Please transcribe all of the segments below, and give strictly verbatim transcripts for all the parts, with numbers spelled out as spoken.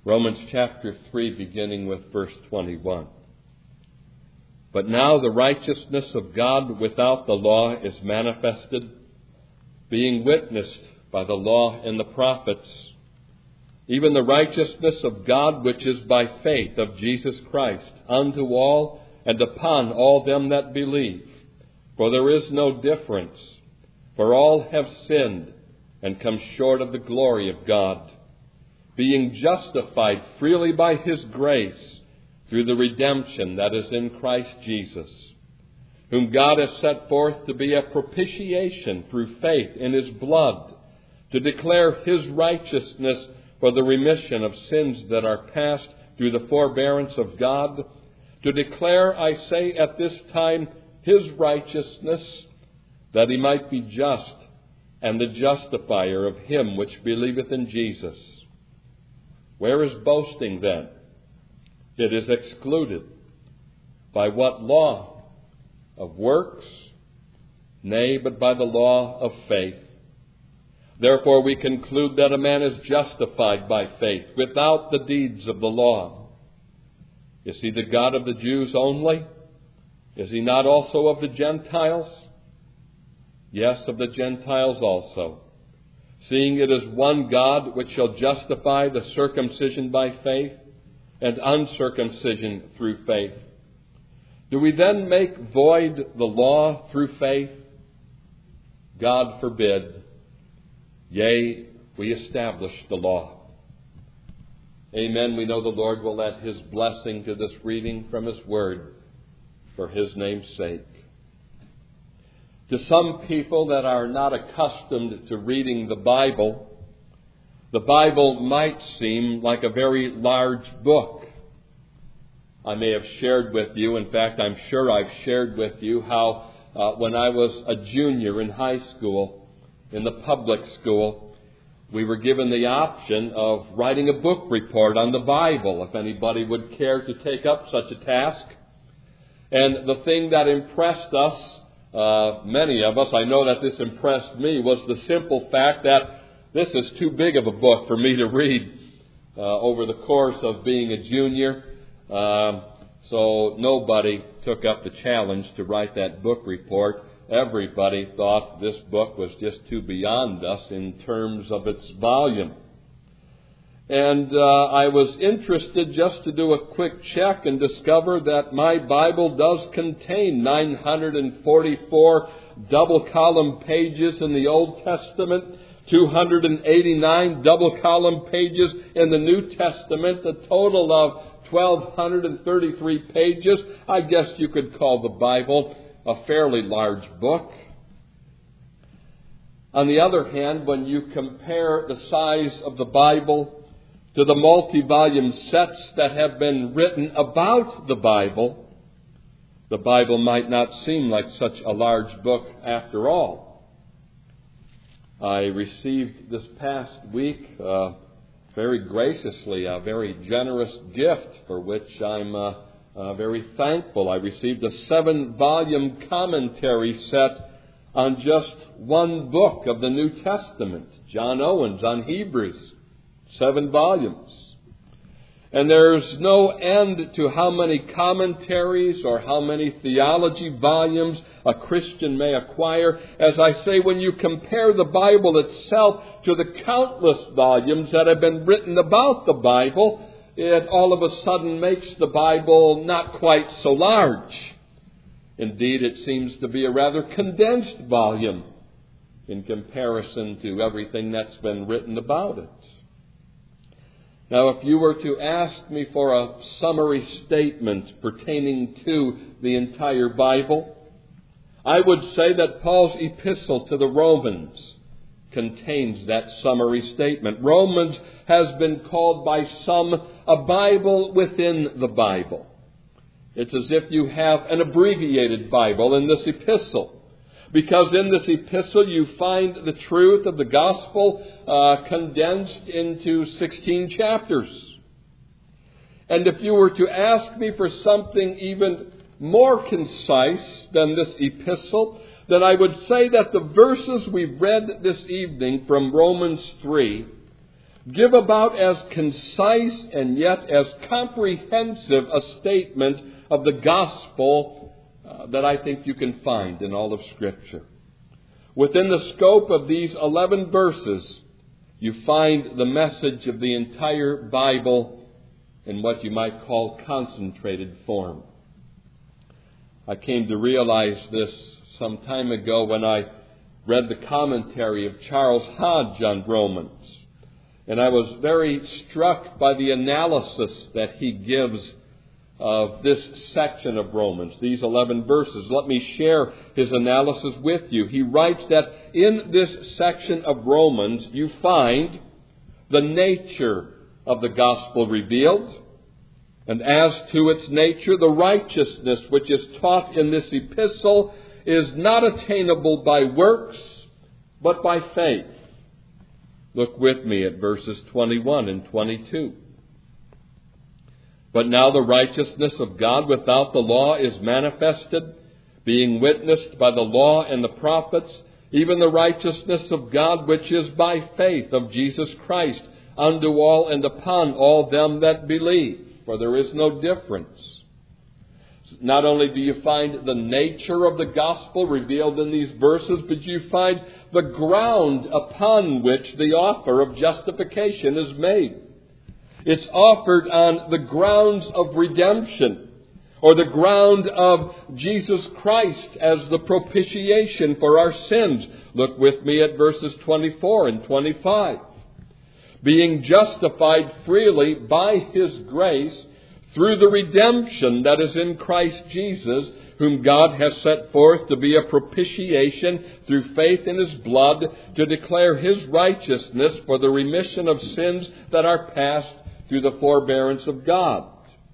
Romans chapter three, beginning with verse twenty-one. But now the righteousness of God without the law is manifested, being witnessed by the law and the prophets, even the righteousness of God which is by faith of Jesus Christ, unto all and upon all them that believe. For there is no difference, for all have sinned and come short of the glory of God, being justified freely by His grace through the redemption that is in Christ Jesus, whom God has set forth to be a propitiation through faith in His blood, to declare His righteousness for the remission of sins that are past through the forbearance of God, to declare, I say, at this time, His righteousness, that He might be just and the justifier of him which believeth in Jesus. Where is boasting then? It is excluded. By what law? Of works? Nay, but by the law of faith. Therefore we conclude that a man is justified by faith, without the deeds of the law. Is he the God of the Jews only? Is he not also of the Gentiles? Yes, of the Gentiles also. Seeing it is one God which shall justify the circumcision by faith, and uncircumcision through faith. Do we then make void the law through faith? God forbid. Yea, we establish the law. Amen. We know the Lord will add His blessing to this reading from His Word for His name's sake. To some people that are not accustomed to reading the Bible, the Bible might seem like a very large book. I may have shared with you, in fact, I'm sure I've shared with you how uh, when I was a junior in high school, in the public school, we were given the option of writing a book report on the Bible, if anybody would care to take up such a task. And the thing that impressed us, uh, many of us, I know that this impressed me, was the simple fact that this is too big of a book for me to read uh, over the course of being a junior. Um, so nobody took up the challenge to write that book report. Everybody thought this book was just too beyond us in terms of its volume. And uh, I was interested just to do a quick check and discover that my Bible does contain nine hundred forty-four double-column pages in the Old Testament, two hundred eighty-nine double-column pages in the New Testament, a total of one thousand two hundred thirty-three pages. I guess you could call the Bible a fairly large book. On the other hand, when you compare the size of the Bible to the multi-volume sets that have been written about the Bible, the Bible might not seem like such a large book after all. I received this past week uh, very graciously a very generous gift for which I'm uh, uh, very thankful. I received a seven-volume commentary set on just one book of the New Testament, John Owens on Hebrews, seven volumes. And there's no end to how many commentaries or how many theology volumes a Christian may acquire. As I say, when you compare the Bible itself to the countless volumes that have been written about the Bible, it all of a sudden makes the Bible not quite so large. Indeed, it seems to be a rather condensed volume in comparison to everything that's been written about it. Now, if you were to ask me for a summary statement pertaining to the entire Bible, I would say that Paul's epistle to the Romans contains that summary statement. Romans has been called by some a Bible within the Bible. It's as if you have an abbreviated Bible in this epistle, because in this epistle you find the truth of the gospel uh, condensed into sixteen chapters. And if you were to ask me for something even more concise than this epistle, then I would say that the verses we've read this evening from Romans three give about as concise and yet as comprehensive a statement of the gospel uh, that I think you can find in all of Scripture. Within the scope of these eleven verses, you find the message of the entire Bible in what you might call concentrated form. I came to realize this some time ago when I read the commentary of Charles Hodge on Romans. And I was very struck by the analysis that he gives of this section of Romans, these eleven verses. Let me share his analysis with you. He writes that in this section of Romans, you find the nature of the gospel revealed. And as to its nature, the righteousness which is taught in this epistle is not attainable by works, but by faith. Look with me at verses twenty-one and twenty-two. But now the righteousness of God without the law is manifested, being witnessed by the law and the prophets, even the righteousness of God which is by faith of Jesus Christ, unto all and upon all them that believe. For there is no difference. Not only do you find the nature of the gospel revealed in these verses, but you find the ground upon which the offer of justification is made. It's offered on the grounds of redemption, or the ground of Jesus Christ as the propitiation for our sins. Look with me at verses twenty-four and twenty-five. Being justified freely by His grace through the redemption that is in Christ Jesus, whom God has set forth to be a propitiation through faith in His blood, to declare His righteousness for the remission of sins that are past through the forbearance of God.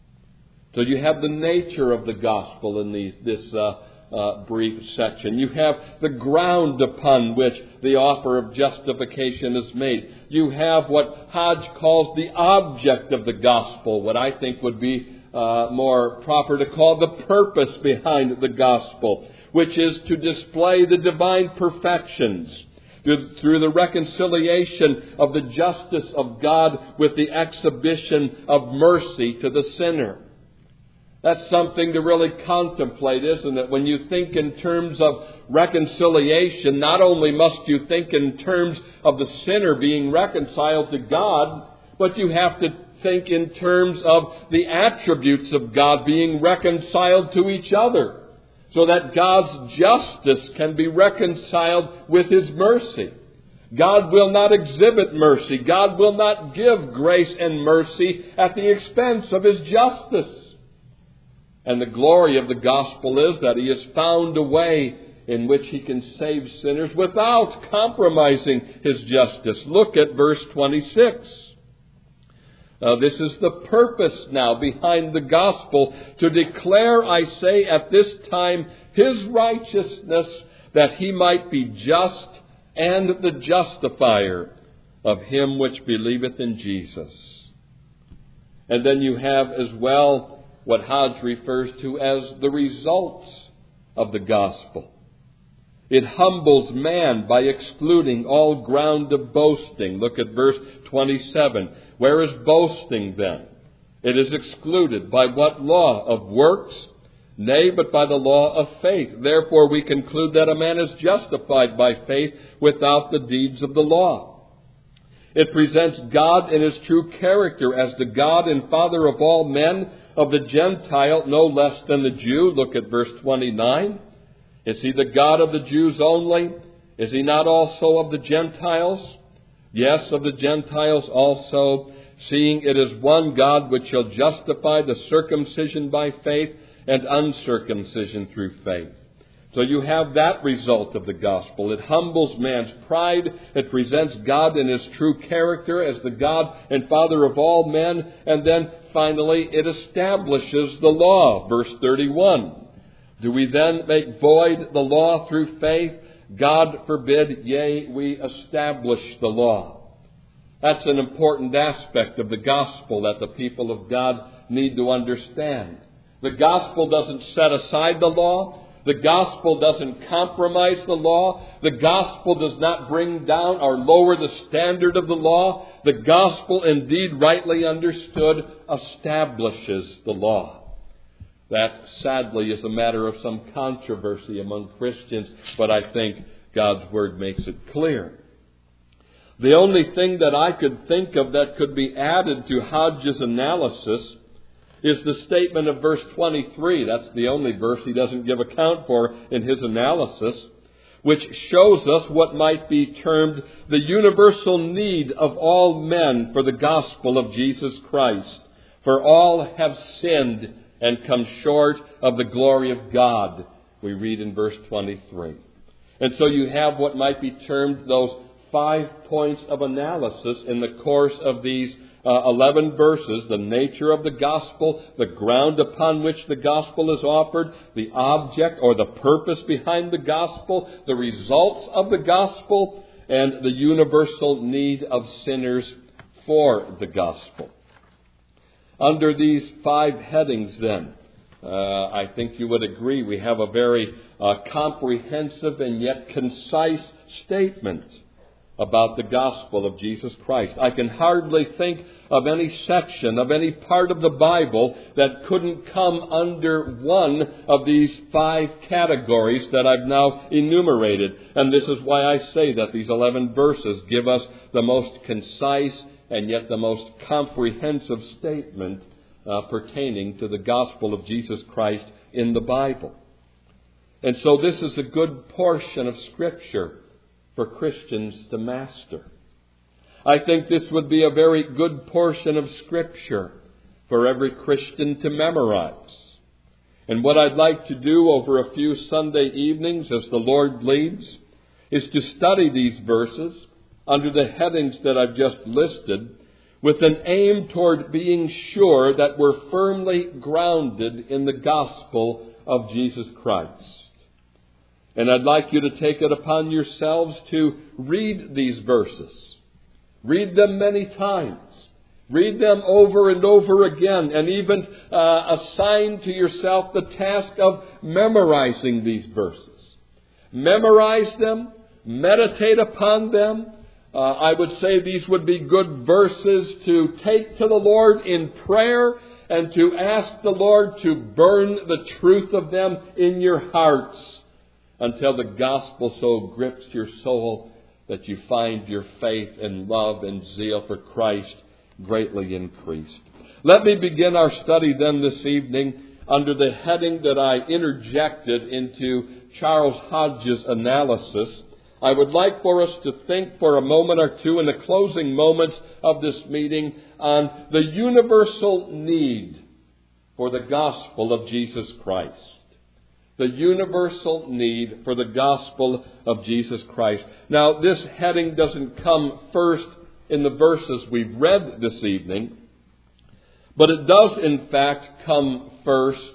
So you have the nature of the gospel in these, this uh, uh, brief section. You have the ground upon which the offer of justification is made. You have what Hodge calls the object of the gospel, what I think would be uh, more proper to call the purpose behind the gospel, which is to display the divine perfections through, through the reconciliation of the justice of God with the exhibition of mercy to the sinner. That's something to really contemplate, isn't it? When you think in terms of reconciliation, not only must you think in terms of the sinner being reconciled to God, but you have to think in terms of the attributes of God being reconciled to each other, so that God's justice can be reconciled with His mercy. God will not exhibit mercy. God will not give grace and mercy at the expense of His justice. And the glory of the gospel is that He has found a way in which He can save sinners without compromising His justice. Look at verse twenty-six. Uh, this is the purpose now behind the gospel, to declare, I say, at this time, His righteousness, that He might be just and the justifier of him which believeth in Jesus. And then you have as well what Hodge refers to as the results of the gospel. It humbles man by excluding all ground of boasting. Look at verse twenty-seven. Where is boasting then? It is excluded. By what law? Of works? Nay, but by the law of faith. Therefore we conclude that a man is justified by faith without the deeds of the law. It presents God in His true character as the God and Father of all men, of the Gentile no less than the Jew. Look at verse twenty-nine. Is He the God of the Jews only? Is He not also of the Gentiles? Yes, of the Gentiles also, seeing it is one God which shall justify the circumcision by faith and uncircumcision through faith. So you have that result of the gospel. It humbles man's pride. It presents God in His true character as the God and Father of all men. And then finally, it establishes the law. Verse thirty-one. Do we then make void the law through faith? God forbid, yea, we establish the law. That's an important aspect of the gospel that the people of God need to understand. The gospel doesn't set aside the law. The gospel doesn't compromise the law. The gospel does not bring down or lower the standard of the law. The gospel, indeed rightly understood, establishes the law. That, sadly, is a matter of some controversy among Christians, but I think God's Word makes it clear. The only thing that I could think of that could be added to Hodge's analysis is the statement of verse twenty-three. That's the only verse he doesn't give account for in his analysis, which shows us what might be termed the universal need of all men for the gospel of Jesus Christ. For all have sinned and come short of the glory of God, we read in verse twenty-three. And so you have what might be termed those five points of analysis in the course of these uh, eleven verses: the nature of the gospel, the ground upon which the gospel is offered, the object or the purpose behind the gospel, the results of the gospel, and the universal need of sinners for the gospel. Under these five headings, then, uh, I think you would agree we have a very uh, comprehensive and yet concise statement about the gospel of Jesus Christ. I can hardly think of any section, of any part of the Bible that couldn't come under one of these five categories that I've now enumerated. And this is why I say that these eleven verses give us the most concise and yet the most comprehensive statement uh, pertaining to the gospel of Jesus Christ in the Bible. And so this is a good portion of Scripture for Christians to master. I think this would be a very good portion of Scripture for every Christian to memorize. And what I'd like to do over a few Sunday evenings, as the Lord leads, is to study these verses under the headings that I've just listed, with an aim toward being sure that we're firmly grounded in the gospel of Jesus Christ. And I'd like you to take it upon yourselves to read these verses. Read them many times. Read them over and over again, and even uh, assign to yourself the task of memorizing these verses. Memorize them. Meditate upon them. Uh, I would say these would be good verses to take to the Lord in prayer and to ask the Lord to burn the truth of them in your hearts until the gospel so grips your soul that you find your faith and love and zeal for Christ greatly increased. Let me begin our study then this evening under the heading that I interjected into Charles Hodge's analysis. I would like for us to think for a moment or two in the closing moments of this meeting on the universal need for the gospel of Jesus Christ. The universal need for the gospel of Jesus Christ. Now, this heading doesn't come first in the verses we've read this evening, but it does in fact come first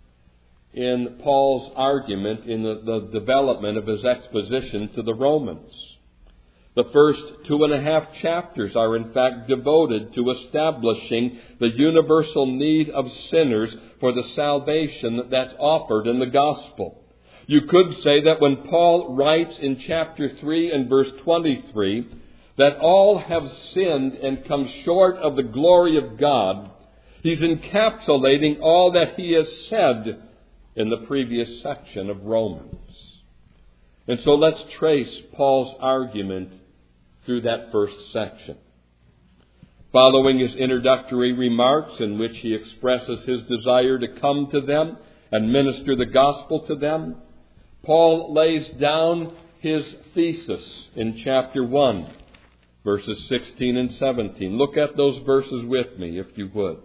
in Paul's argument in the, the development of his exposition to the Romans. The first two and a half chapters are in fact devoted to establishing the universal need of sinners for the salvation that's offered in the gospel. You could say that when Paul writes in chapter three and verse twenty-three that all have sinned and come short of the glory of God, he's encapsulating all that he has said in the previous section of Romans. And so let's trace Paul's argument through that first section. Following his introductory remarks in which he expresses his desire to come to them and minister the gospel to them, Paul lays down his thesis in chapter one, verses sixteen and seventeen. Look at those verses with me, if you would.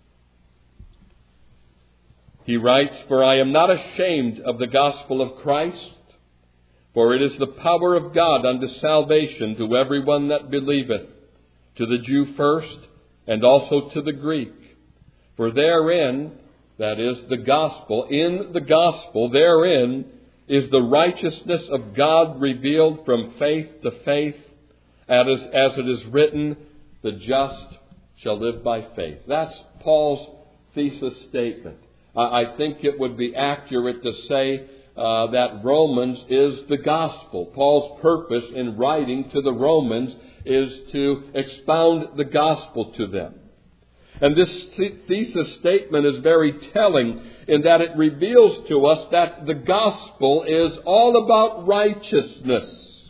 He writes, "For I am not ashamed of the gospel of Christ, for it is the power of God unto salvation to everyone that believeth, to the Jew first, and also to the Greek. For therein," that is the gospel, "in the gospel, therein is the righteousness of God revealed from faith to faith, as, as it is written, the just shall live by faith." That's Paul's thesis statement. I think it would be accurate to say uh, that Romans is the gospel. Paul's purpose in writing to the Romans is to expound the gospel to them. And this thesis statement is very telling in that it reveals to us that the gospel is all about righteousness.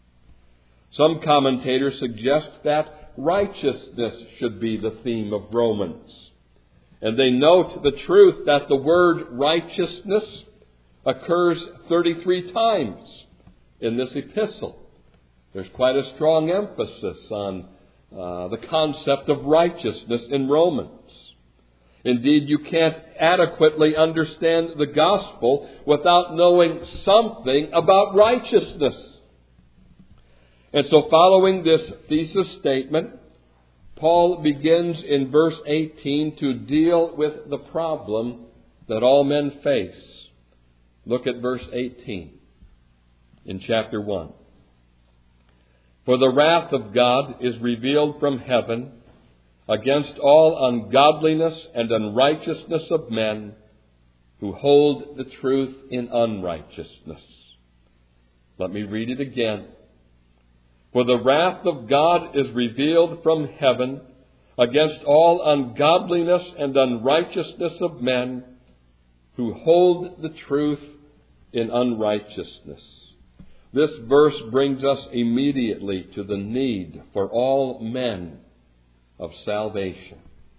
Some commentators suggest that righteousness should be the theme of Romans. And they note the truth that the word righteousness occurs thirty-three times in this epistle. There's quite a strong emphasis on uh, the concept of righteousness in Romans. Indeed, you can't adequately understand the gospel without knowing something about righteousness. And so following this thesis statement, Paul begins in verse eighteen to deal with the problem that all men face. Look at verse eighteen in chapter one. For the wrath of God is revealed from heaven against all ungodliness and unrighteousness of men who hold the truth in unrighteousness. Let me read it again. For the wrath of God is revealed from heaven against all ungodliness and unrighteousness of men who hold the truth in unrighteousness. This verse brings us immediately to the need for all men of salvation.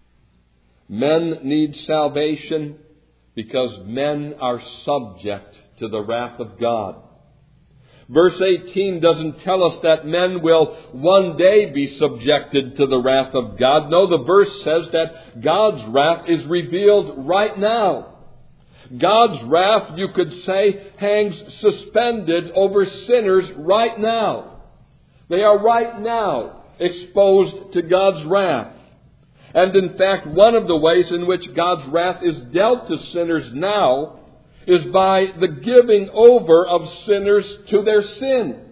Men need salvation because men are subject to the wrath of God. Verse eighteen doesn't tell us that men will one day be subjected to the wrath of God. No, the verse says that God's wrath is revealed right now. God's wrath, you could say, hangs suspended over sinners right now. They are right now exposed to God's wrath. And in fact, one of the ways in which God's wrath is dealt to sinners now is by the giving over of sinners to their sin.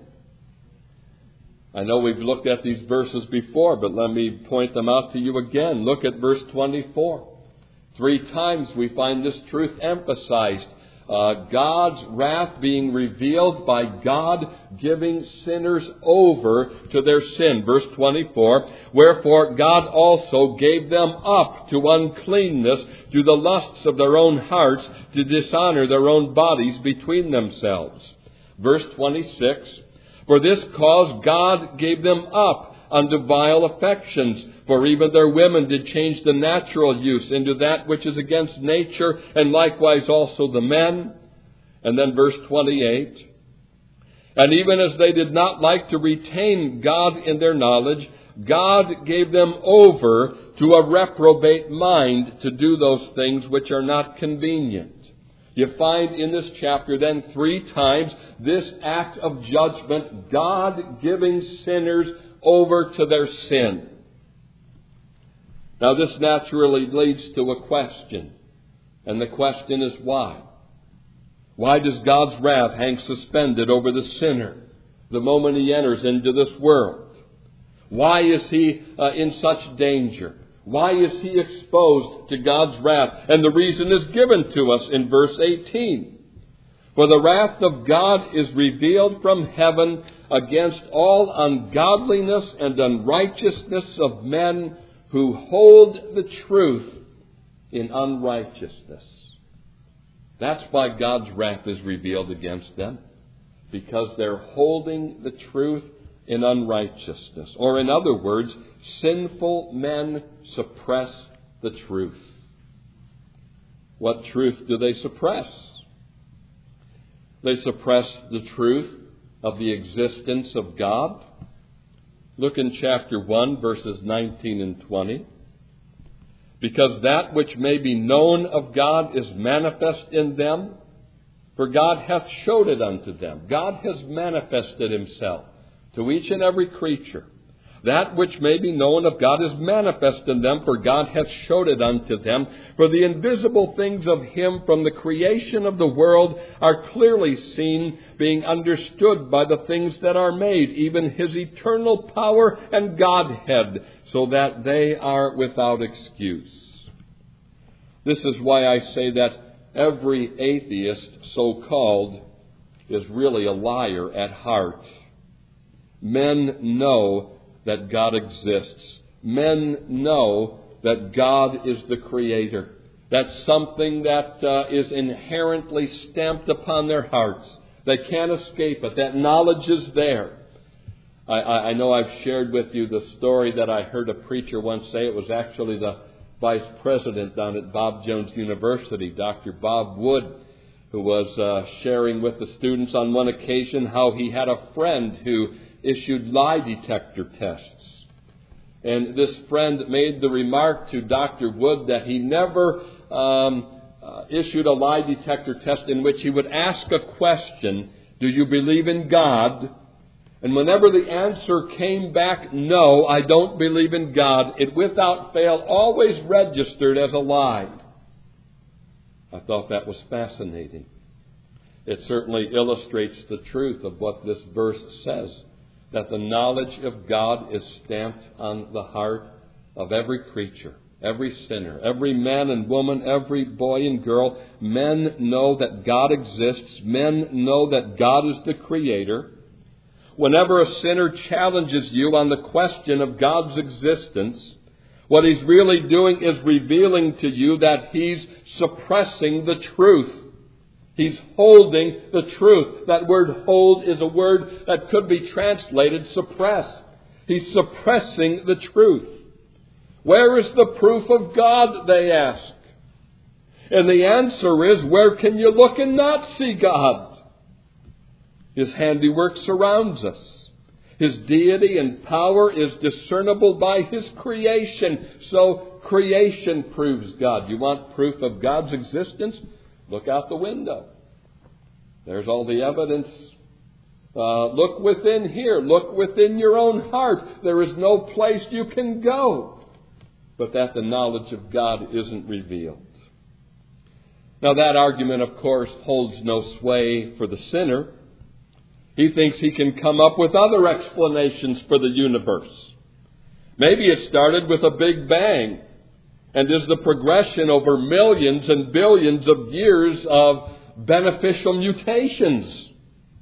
I know we've looked at these verses before, but let me point them out to you again. Look at verse twenty-four. Three times we find this truth emphasized. Uh, God's wrath being revealed by God giving sinners over to their sin. Verse twenty-four, wherefore God also gave them up to uncleanness, to the lusts of their own hearts, to dishonor their own bodies between themselves. Verse twenty-six, for this cause God gave them up unto vile affections, for even their women did change the natural use into that which is against nature, and likewise also the men. And then verse twenty-eight, and even as they did not like to retain God in their knowledge, God gave them over to a reprobate mind to do those things which are not convenient. You find in this chapter then three times this act of judgment, God giving sinners over to their sin. Now this naturally leads to a question. And the question is why? Why does God's wrath hang suspended over the sinner the moment he enters into this world? Why is he uh, in such danger? Why is he exposed to God's wrath? And the reason is given to us in verse eighteen. For the wrath of God is revealed from heaven against all ungodliness and unrighteousness of men who hold the truth in unrighteousness. That's why God's wrath is revealed against them, because they're holding the truth in unrighteousness. Or in other words, sinful men suppress the truth. What truth do they suppress? They suppress the truth of the existence of God. Look in chapter one, verses nineteen and twenty. Because that which may be known of God is manifest in them, for God hath showed it unto them. God has manifested himself to each and every creature. That which may be known of God is manifest in them, for God hath showed it unto them. For the invisible things of him from the creation of the world are clearly seen, being understood by the things that are made, even his eternal power and Godhead, so that they are without excuse. This is why I say that every atheist, so-called, is really a liar at heart. Men know that God exists. Men know that God is the Creator. That's something that uh, is inherently stamped upon their hearts. They can't escape it. That knowledge is there. I, I, I know I've shared with you the story that I heard a preacher once say. It was actually the vice president down at Bob Jones University, Doctor Bob Wood, who was uh, sharing with the students on one occasion how he had a friend who issued lie detector tests. And this friend made the remark to Doctor Wood that he never um, uh, issued a lie detector test in which he would ask a question, do you believe in God? And whenever the answer came back, no, I don't believe in God, it without fail always registered as a lie. I thought that was fascinating. It certainly illustrates the truth of what this verse says, that the knowledge of God is stamped on the heart of every creature, every sinner, every man and woman, every boy and girl. Men know that God exists. Men know that God is the Creator. Whenever a sinner challenges you on the question of God's existence, what he's really doing is revealing to you that he's suppressing the truth. He's holding the truth. That word hold is a word that could be translated suppress. He's suppressing the truth. Where is the proof of God, they ask. And the answer is, where can you look and not see God? His handiwork surrounds us. His deity and power is discernible by His creation. So creation proves God. You want proof of God's existence? Look out the window. There's all the evidence. Uh, look within here. Look within your own heart. There is no place you can go but that the knowledge of God isn't revealed. Now that argument, of course, holds no sway for the sinner. He thinks he can come up with other explanations for the universe. Maybe it started with a big bang and is the progression over millions and billions of years of beneficial mutations.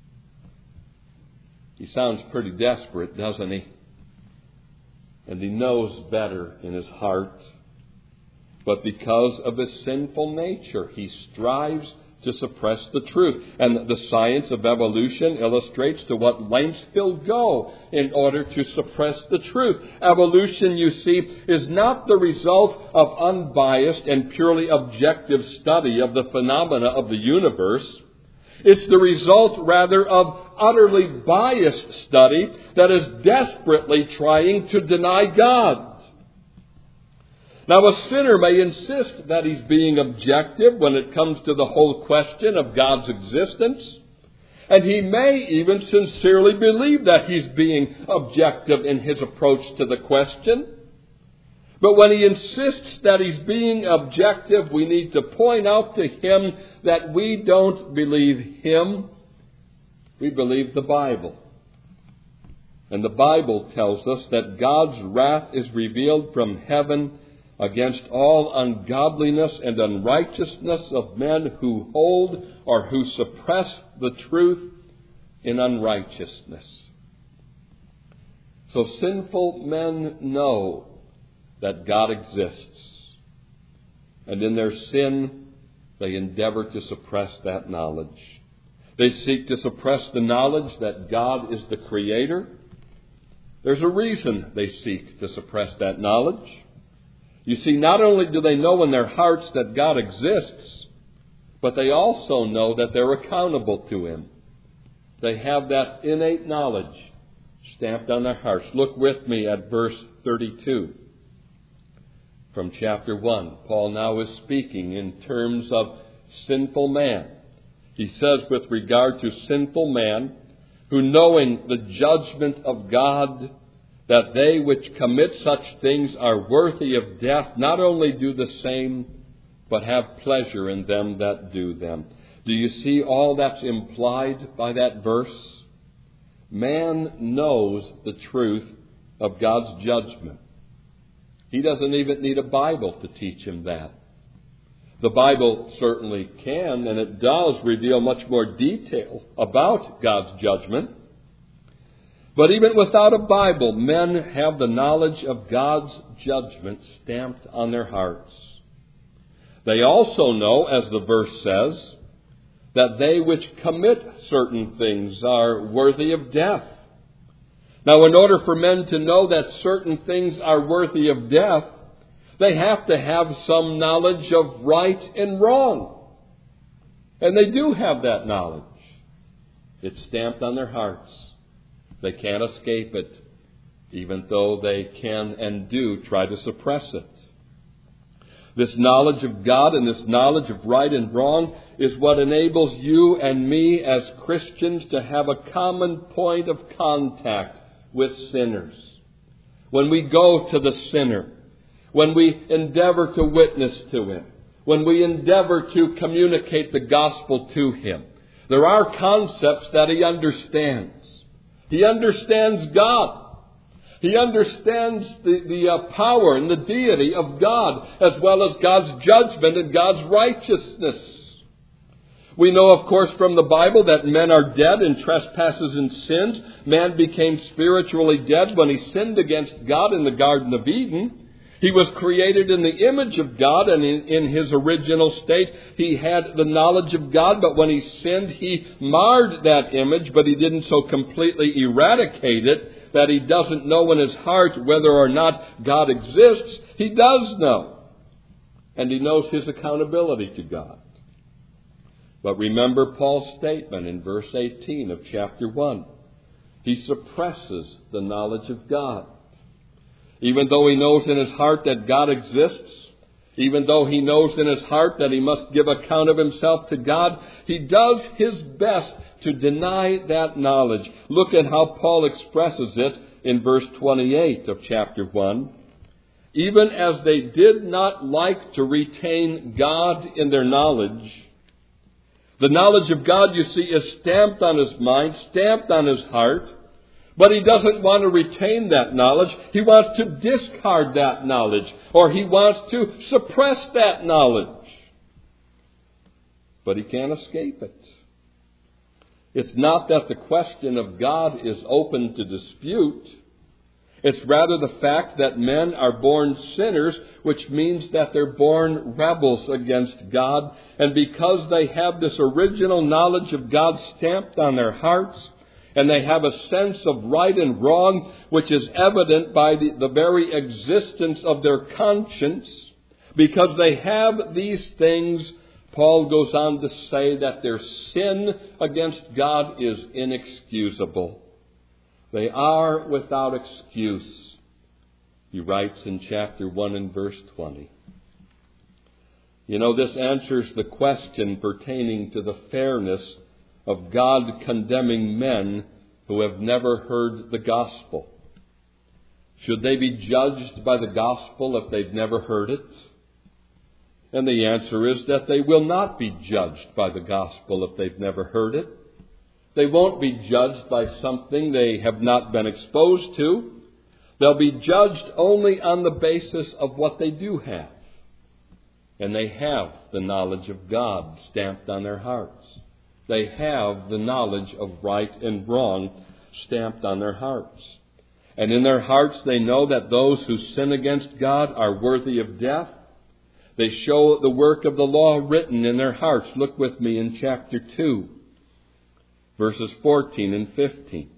He sounds pretty desperate, doesn't he? And he knows better in his heart. But because of his sinful nature, he strives to suppress the truth. And the science of evolution illustrates to what lengths he'll go in order to suppress the truth. Evolution, you see, is not the result of unbiased and purely objective study of the phenomena of the universe. It's the result, rather, of utterly biased study that is desperately trying to deny God. Now, a sinner may insist that he's being objective when it comes to the whole question of God's existence. And he may even sincerely believe that he's being objective in his approach to the question. But when he insists that he's being objective, we need to point out to him that we don't believe him. We believe the Bible. And the Bible tells us that God's wrath is revealed from heaven against all ungodliness and unrighteousness of men who hold or who suppress the truth in unrighteousness. So sinful men know that God exists. And in their sin, they endeavor to suppress that knowledge. They seek to suppress the knowledge that God is the Creator. There's a reason they seek to suppress that knowledge. You see, not only do they know in their hearts that God exists, but they also know that they're accountable to Him. They have that innate knowledge stamped on their hearts. Look with me at verse thirty-two from chapter one. Paul now is speaking in terms of sinful man. He says with regard to sinful man, who knowing the judgment of God, that they which commit such things are worthy of death, not only do the same, but have pleasure in them that do them. Do you see all that's implied by that verse? Man knows the truth of God's judgment. He doesn't even need a Bible to teach him that. The Bible certainly can, and it does reveal much more detail about God's judgment. But even without a Bible, men have the knowledge of God's judgment stamped on their hearts. They also know, as the verse says, that they which commit certain things are worthy of death. Now, in order for men to know that certain things are worthy of death, they have to have some knowledge of right and wrong. And they do have that knowledge. It's stamped on their hearts. They can't escape it, even though they can and do try to suppress it. This knowledge of God and this knowledge of right and wrong is what enables you and me as Christians to have a common point of contact with sinners. When we go to the sinner, when we endeavor to witness to him, when we endeavor to communicate the gospel to him, there are concepts that he understands. He understands God. He understands the, the uh, power and the deity of God, as well as God's judgment and God's righteousness. We know, of course, from the Bible that men are dead in trespasses and sins. Man became spiritually dead when he sinned against God in the Garden of Eden. He was created in the image of God, and in, in his original state he had the knowledge of God, but when he sinned he marred that image, but he didn't so completely eradicate it that he doesn't know in his heart whether or not God exists. He does know, and he knows his accountability to God. But remember Paul's statement in verse eighteen of chapter one. He suppresses the knowledge of God. Even though he knows in his heart that God exists, even though he knows in his heart that he must give account of himself to God, he does his best to deny that knowledge. Look at how Paul expresses it in verse twenty-eight of chapter one. Even as they did not like to retain God in their knowledge. The knowledge of God, you see, is stamped on his mind, stamped on his heart. But he doesn't want to retain that knowledge. He wants to discard that knowledge, or he wants to suppress that knowledge. But he can't escape it. It's not that the question of God is open to dispute. It's rather the fact that men are born sinners, which means that they're born rebels against God. And because they have this original knowledge of God stamped on their hearts, and they have a sense of right and wrong, which is evident by the, the very existence of their conscience. Because they have these things, Paul goes on to say that their sin against God is inexcusable. They are without excuse. He writes in chapter one and verse twenty. You know, this answers the question pertaining to the fairness of God condemning men who have never heard the gospel. Should they be judged by the gospel if they've never heard it? And the answer is that they will not be judged by the gospel if they've never heard it. They won't be judged by something they have not been exposed to. They'll be judged only on the basis of what they do have. And they have the knowledge of God stamped on their hearts. They have the knowledge of right and wrong stamped on their hearts. And in their hearts they know that those who sin against God are worthy of death. They show the work of the law written in their hearts. Look with me in chapter two, verses fourteen and fifteen.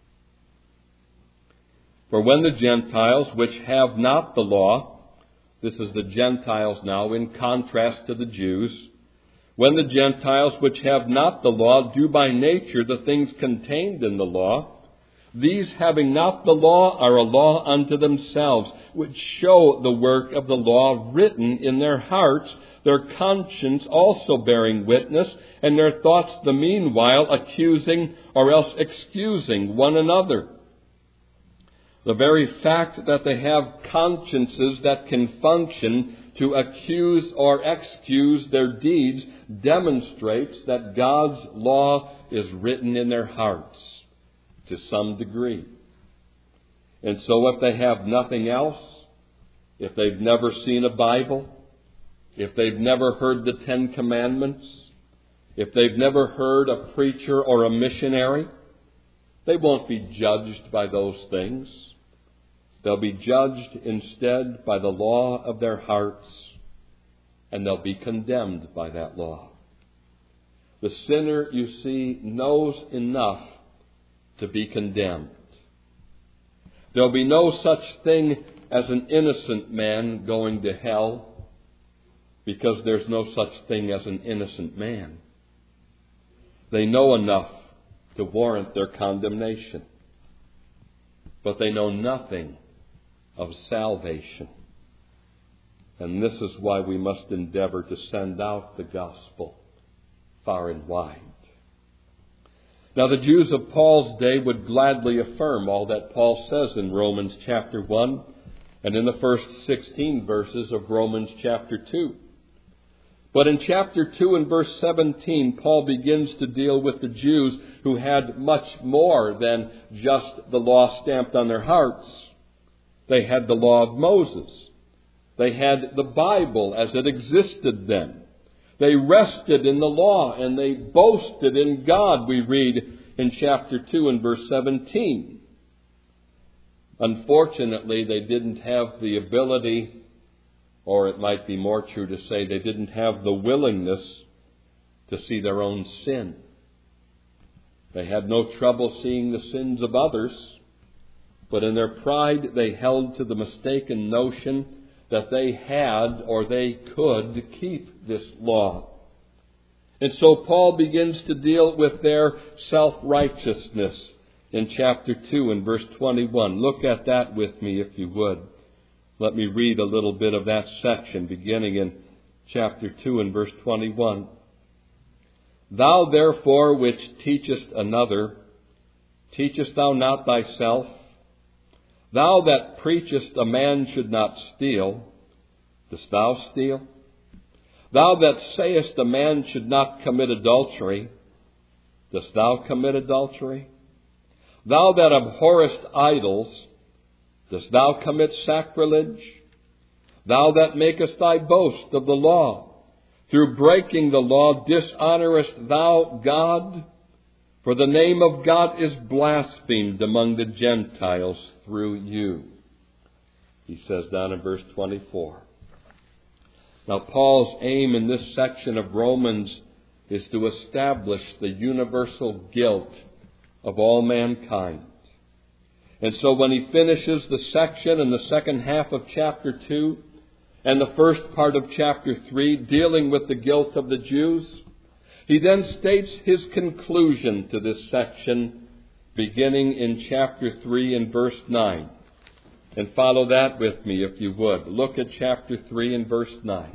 For when the Gentiles which have not the law, this is the Gentiles now in contrast to the Jews, when the Gentiles which have not the law do by nature the things contained in the law, these having not the law are a law unto themselves, which show the work of the law written in their hearts, their conscience also bearing witness, and their thoughts the meanwhile accusing or else excusing one another. The very fact that they have consciences that can function to accuse or excuse their deeds demonstrates that God's law is written in their hearts to some degree. And so if they have nothing else, if they've never seen a Bible, if they've never heard the Ten Commandments, if they've never heard a preacher or a missionary, they won't be judged by those things. They'll be judged instead by the law of their hearts, and they'll be condemned by that law. The sinner, you see, knows enough to be condemned. There'll be no such thing as an innocent man going to hell, because there's no such thing as an innocent man. They know enough to warrant their condemnation, but they know nothing of salvation. And this is why we must endeavor to send out the gospel far and wide. Now, the Jews of Paul's day would gladly affirm all that Paul says in Romans chapter one and in the first sixteen verses of Romans chapter two. But in chapter two and verse seventeen, Paul begins to deal with the Jews who had much more than just the law stamped on their hearts. They had the law of Moses. They had the Bible as it existed then. They rested in the law and they boasted in God, we read in chapter two and verse seventeen. Unfortunately, they didn't have the ability, or it might be more true to say they didn't have the willingness to see their own sin. They had no trouble seeing the sins of others, but in their pride they held to the mistaken notion that they had or they could keep this law. And so Paul begins to deal with their self-righteousness in chapter two and verse twenty-one. Look at that with me if you would. Let me read a little bit of that section beginning in chapter two and verse twenty-one. Thou therefore which teachest another, teachest thou not thyself? Thou that preachest a man should not steal, dost thou steal? Thou that sayest a man should not commit adultery, dost thou commit adultery? Thou that abhorrest idols, dost thou commit sacrilege? Thou that makest thy boast of the law, through breaking the law dishonorest thou God? For the name of God is blasphemed among the Gentiles through you. He says down in verse twenty-four. Now, Paul's aim in this section of Romans is to establish the universal guilt of all mankind. And so when he finishes the section in the second half of chapter two and the first part of chapter three dealing with the guilt of the Jews, he then states his conclusion to this section beginning in chapter three and verse nine. And follow that with me if you would. Look at chapter three and verse nine.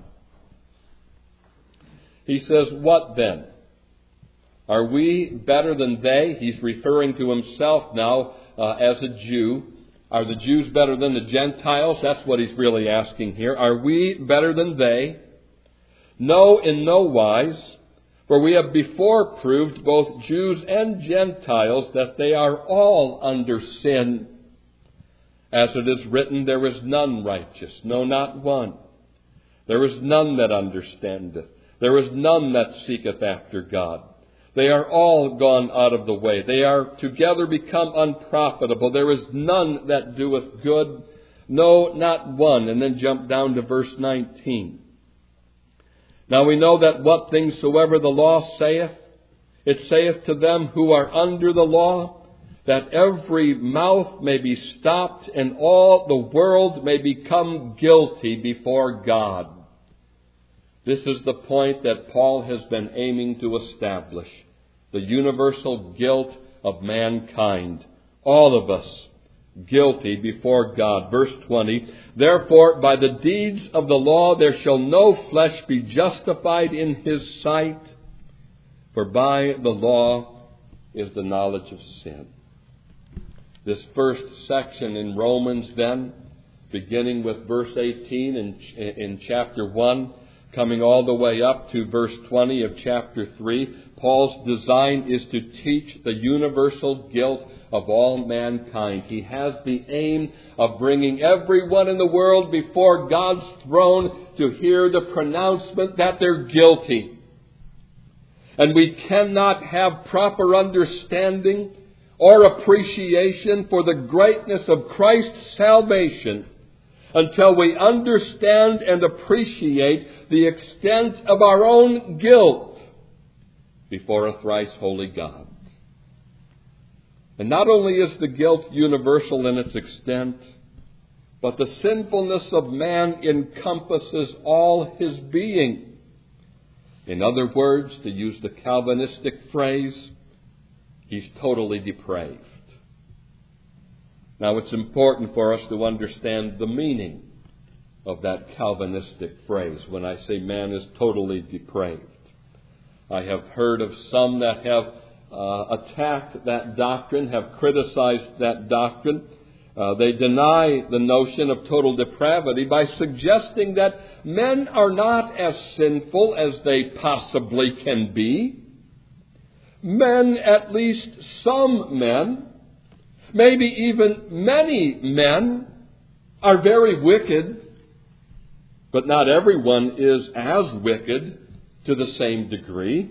He says, what then? Are we better than they? He's referring to himself now uh, as a Jew. Are the Jews better than the Gentiles? That's what he's really asking here. Are we better than they? No, in no wise. For we have before proved, both Jews and Gentiles, that they are all under sin. As it is written, there is none righteous, no, not one. There is none that understandeth. There is none that seeketh after God. They are all gone out of the way. They are together become unprofitable. There is none that doeth good, no, not one. And then jump down to verse nineteen. Now we know that what things soever the law saith, it saith to them who are under the law, that every mouth may be stopped and all the world may become guilty before God. This is the point that Paul has been aiming to establish. The universal guilt of mankind. All of us guilty before God. Verse twenty, therefore by the deeds of the law there shall no flesh be justified in his sight, for by the law is the knowledge of sin. This first section in Romans then, beginning with verse eighteen in, in chapter one, coming all the way up to verse twenty of chapter three, Paul's design is to teach the universal guilt of all mankind. He has the aim of bringing everyone in the world before God's throne to hear the pronouncement that they're guilty. And we cannot have proper understanding or appreciation for the greatness of Christ's salvation until we understand and appreciate the extent of our own guilt before a thrice holy God. And not only is the guilt universal in its extent, but the sinfulness of man encompasses all his being. In other words, to use the Calvinistic phrase, he's totally depraved. Now, it's important for us to understand the meaning of that Calvinistic phrase when I say man is totally depraved. I have heard of some that have uh, attacked that doctrine, have criticized that doctrine. Uh, they deny the notion of total depravity by suggesting that men are not as sinful as they possibly can be. Men, at least some men, maybe even many men, are very wicked, but not everyone is as wicked to the same degree.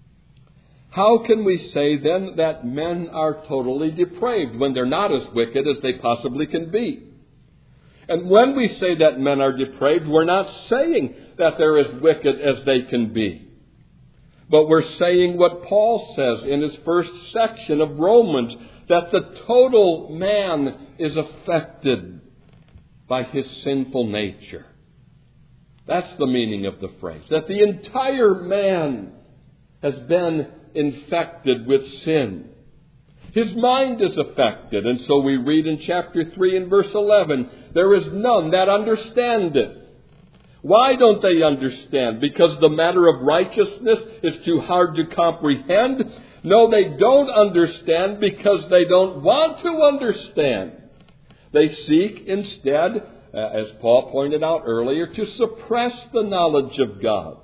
How can we say then that men are totally depraved when they're not as wicked as they possibly can be? And when we say that men are depraved, we're not saying that they're as wicked as they can be. But we're saying what Paul says in his first section of Romans, that the total man is affected by his sinful nature. That's the meaning of the phrase, that the entire man has been infected with sin. His mind is affected, and so we read in chapter three and verse eleven, there is none that understandeth. Why don't they understand? Because the matter of righteousness is too hard to comprehend? No, they don't understand because they don't want to understand. They seek instead, uh, as Paul pointed out earlier, to suppress the knowledge of God.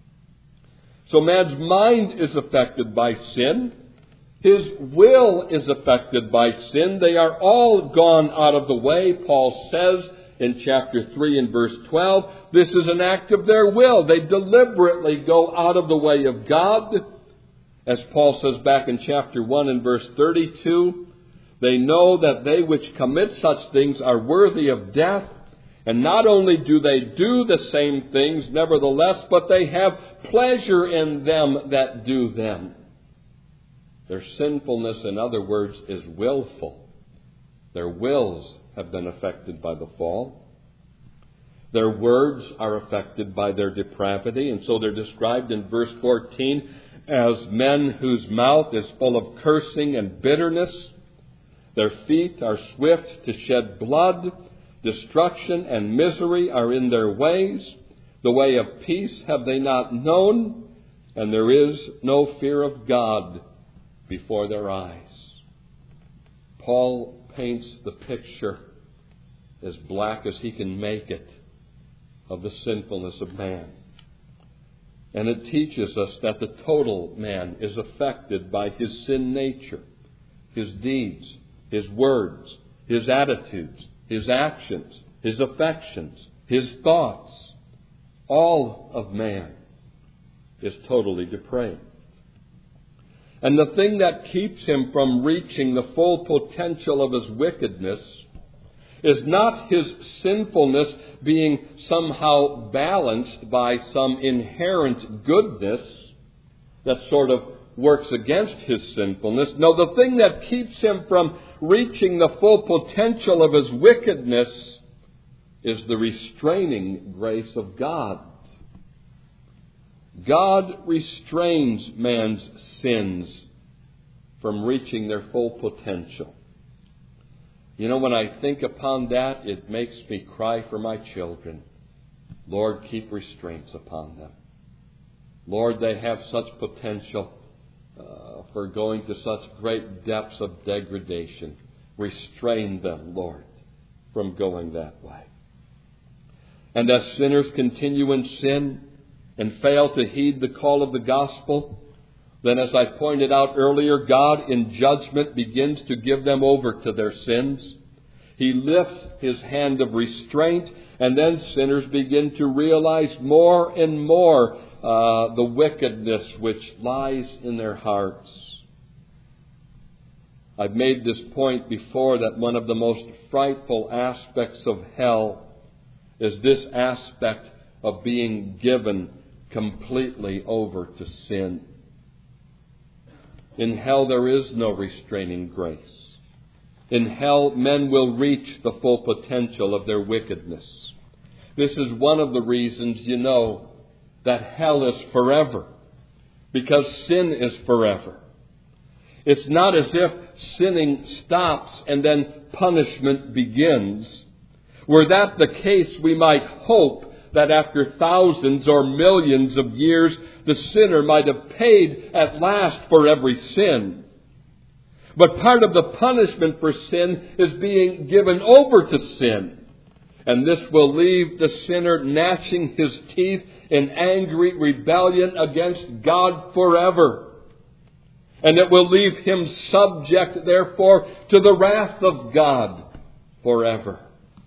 So man's mind is affected by sin. His will is affected by sin. They are all gone out of the way, Paul says in chapter three and verse twelve. This is an act of their will. They deliberately go out of the way of God. As Paul says back in chapter one and verse thirty-two, they know that they which commit such things are worthy of death. And not only do they do the same things, nevertheless, but they have pleasure in them that do them. Their sinfulness, in other words, is willful. Their wills have been affected by the fall. Their words are affected by their depravity, and so they're described in verse fourteen as men whose mouth is full of cursing and bitterness. Their feet are swift to shed blood. Destruction and misery are in their ways. The way of peace have they not known, and there is no fear of God before their eyes. Paul paints the picture as black as he can make it of the sinfulness of man. And it teaches us that the total man is affected by his sin nature, his deeds, his words, his attitudes, his actions, his affections, his thoughts. All of man is totally depraved. And the thing that keeps him from reaching the full potential of his wickedness is not his sinfulness being somehow balanced by some inherent goodness that sort of works against his sinfulness. No, the thing that keeps him from reaching the full potential of his wickedness is the restraining grace of God. God restrains man's sins from reaching their full potential. You know, when I think upon that, it makes me cry for my children. Lord, keep restraints upon them. Lord, they have such potential uh, for going to such great depths of degradation. Restrain them, Lord, from going that way. And as sinners continue in sin, and fail to heed the call of the gospel, then as I pointed out earlier, God in judgment begins to give them over to their sins. He lifts his hand of restraint, and then sinners begin to realize more and more uh, the wickedness which lies in their hearts. I've made this point before that one of the most frightful aspects of hell is this aspect of being given completely over to sin. In hell there is no restraining grace. In hell men will reach the full potential of their wickedness. This is one of the reasons, you know, that hell is forever, because sin is forever. It's not as if sinning stops and then punishment begins. Were that the case, we might hope that after thousands or millions of years, the sinner might have paid at last for every sin. But part of the punishment for sin is being given over to sin. And this will leave the sinner gnashing his teeth in angry rebellion against God forever. And it will leave him subject, therefore, to the wrath of God forever.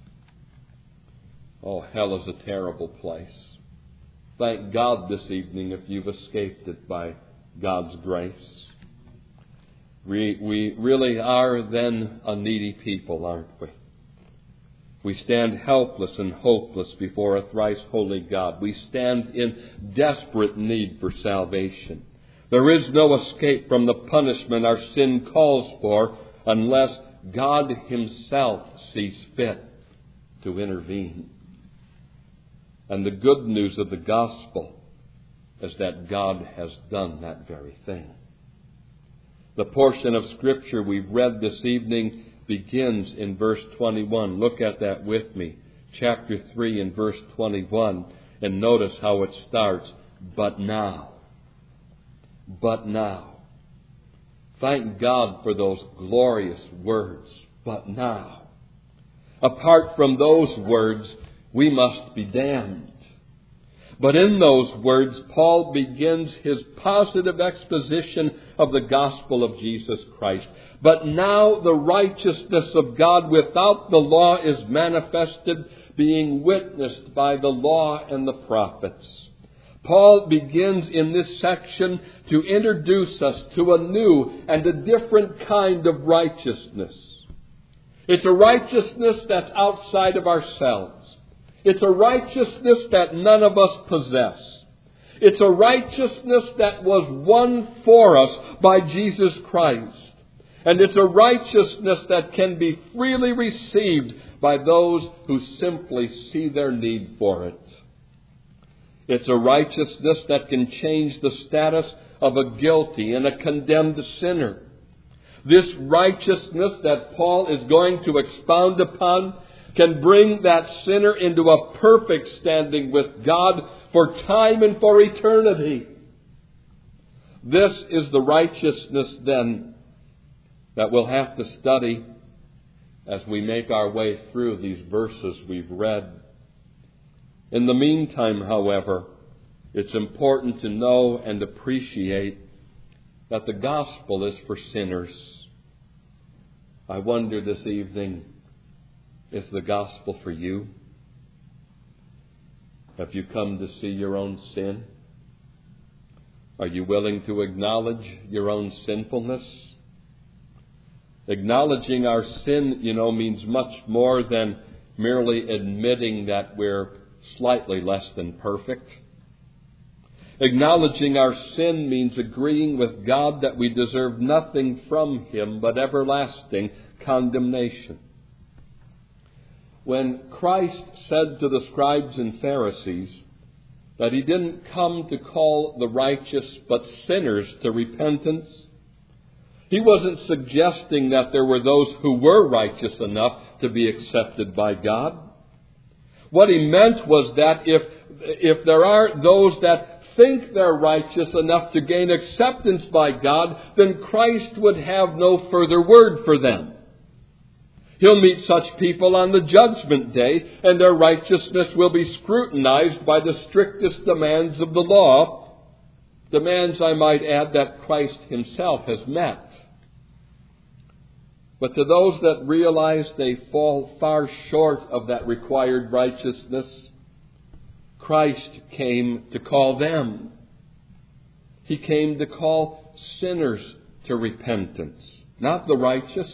Oh, hell is a terrible place. Thank God this evening if you've escaped it by God's grace. We, we really are then a needy people, aren't we? We stand helpless and hopeless before a thrice holy God. We stand in desperate need for salvation. There is no escape from the punishment our sin calls for unless God himself sees fit to intervene. And the good news of the gospel is that God has done that very thing. The portion of Scripture we've read this evening begins in verse twenty-one. Look at that with me. Chapter three and verse twenty-one. And notice how it starts. But now. But now. Thank God for those glorious words. But now. Apart from those words, we must be damned. But in those words, Paul begins his positive exposition of the gospel of Jesus Christ. But now the righteousness of God without the law is manifested, being witnessed by the law and the prophets. Paul begins in this section to introduce us to a new and a different kind of righteousness. It's a righteousness that's outside of ourselves. It's a righteousness that none of us possess. It's a righteousness that was won for us by Jesus Christ. And it's a righteousness that can be freely received by those who simply see their need for it. It's a righteousness that can change the status of a guilty and a condemned sinner. This righteousness that Paul is going to expound upon can bring that sinner into a perfect standing with God for time and for eternity. This is the righteousness, then, that we'll have to study as we make our way through these verses we've read. In the meantime, however, it's important to know and appreciate that the gospel is for sinners. I wonder this evening, is the gospel for you? Have you come to see your own sin? Are you willing to acknowledge your own sinfulness? Acknowledging our sin, you know, means much more than merely admitting that we're slightly less than perfect. Acknowledging our sin means agreeing with God that we deserve nothing from Him but everlasting condemnation. When Christ said to the scribes and Pharisees that He didn't come to call the righteous but sinners to repentance, He wasn't suggesting that there were those who were righteous enough to be accepted by God. What He meant was that if, if there are those that think they're righteous enough to gain acceptance by God, then Christ would have no further word for them. He'll meet such people on the judgment day, and their righteousness will be scrutinized by the strictest demands of the law, demands, I might add, that Christ himself has met. But to those that realize they fall far short of that required righteousness, Christ came to call them. He came to call sinners to repentance, not the righteous.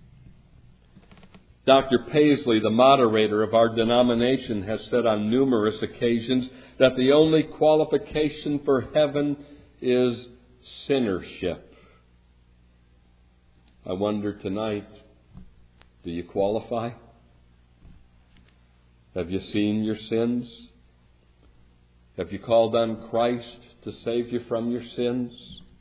Doctor Paisley, the moderator of our denomination, has said on numerous occasions that the only qualification for heaven is sinnership. I wonder tonight, do you qualify? Have you seen your sins? Have you called on Christ to save you from your sins?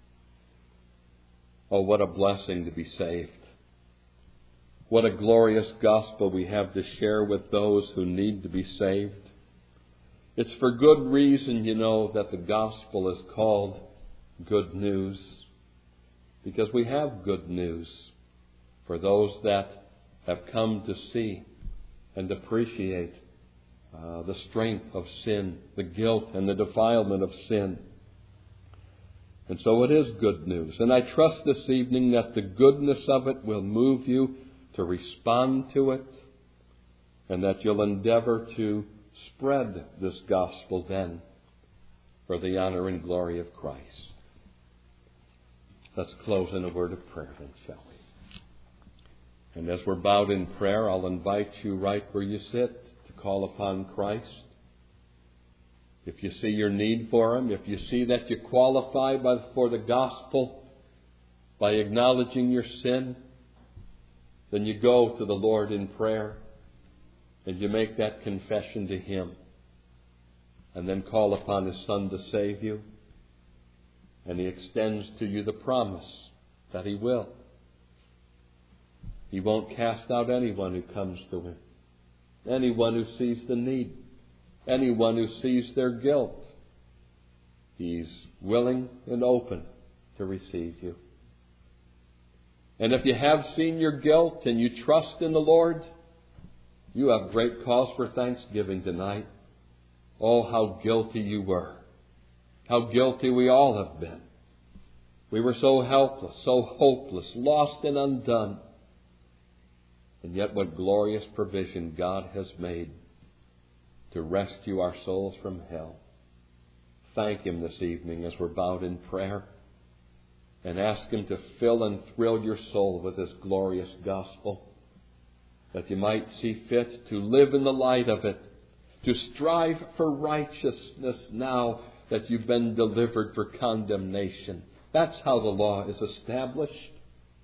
Oh, what a blessing to be saved. What a glorious gospel we have to share with those who need to be saved. It's for good reason, you know, that the gospel is called good news. Because we have good news for those that have come to see and appreciate uh, the strength of sin, the guilt and the defilement of sin. And so it is good news. And I trust this evening that the goodness of it will move you to respond to it, and that you'll endeavor to spread this gospel then for the honor and glory of Christ. Let's close in a word of prayer then, shall we? And as we're bowed in prayer, I'll invite you right where you sit to call upon Christ. If you see your need for Him, if you see that you qualify by, for the gospel by acknowledging your sin, then you go to the Lord in prayer and you make that confession to Him, and then call upon His Son to save you. And He extends to you the promise that He will. He won't cast out anyone who comes to Him, anyone who sees the need, anyone who sees their guilt. He's willing and open to receive you. And if you have seen your guilt and you trust in the Lord, you have great cause for thanksgiving tonight. Oh, how guilty you were. How guilty we all have been. We were so helpless, so hopeless, lost and undone. And yet what glorious provision God has made to rescue our souls from hell. Thank Him this evening as we're bowed in prayer, and ask Him to fill and thrill your soul with His glorious gospel, that you might see fit to live in the light of it, to strive for righteousness now that you've been delivered for condemnation. That's how the law is established.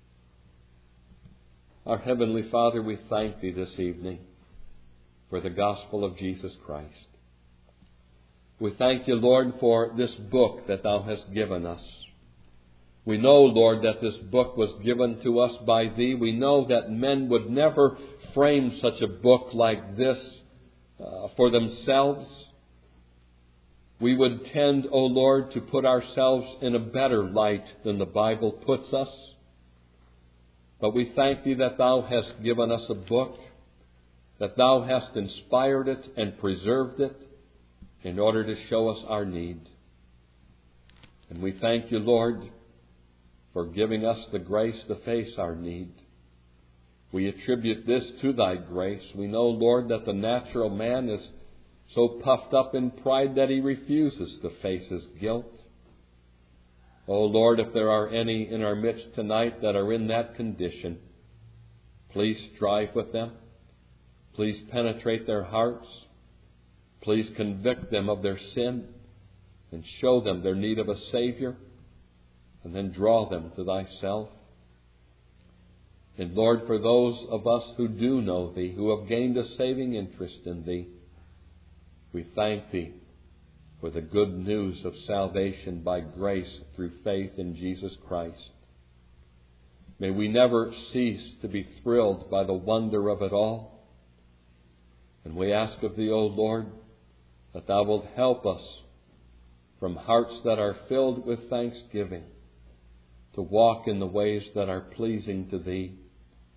Our Heavenly Father, we thank Thee this evening for the gospel of Jesus Christ. We thank You, Lord, for this book that Thou hast given us. We know, Lord, that this book was given to us by Thee. We know that men would never frame such a book like this uh, for themselves. We would tend, O Lord, to put ourselves in a better light than the Bible puts us. But we thank Thee that Thou hast given us a book, that Thou hast inspired it and preserved it in order to show us our need. And we thank You, Lord, for giving us the grace to face our need. We attribute this to Thy grace. We know, Lord, that the natural man is so puffed up in pride that he refuses to face his guilt. Oh, Lord, if there are any in our midst tonight that are in that condition, please strive with them. Please penetrate their hearts. Please convict them of their sin and show them their need of a Savior, and then draw them to Thyself. And Lord, for those of us who do know Thee, who have gained a saving interest in Thee, we thank Thee for the good news of salvation by grace through faith in Jesus Christ. May we never cease to be thrilled by the wonder of it all. And we ask of Thee, O Lord, that Thou wilt help us from hearts that are filled with thanksgiving to walk in the ways that are pleasing to Thee,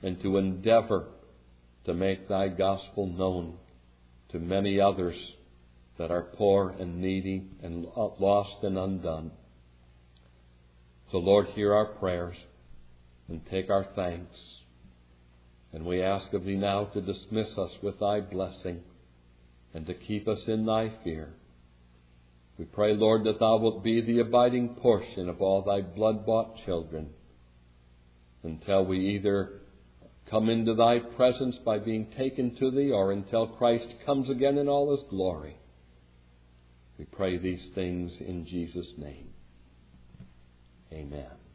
and to endeavor to make thy gospel known to many others that are poor and needy and lost and undone. So, Lord, hear our prayers and take our thanks. And we ask of thee now to dismiss us with thy blessing and to keep us in thy fear. We pray, Lord, that thou wilt be the abiding portion of all thy blood-bought children until we either come into thy presence by being taken to thee or until Christ comes again in all his glory. We pray these things in Jesus' name. Amen.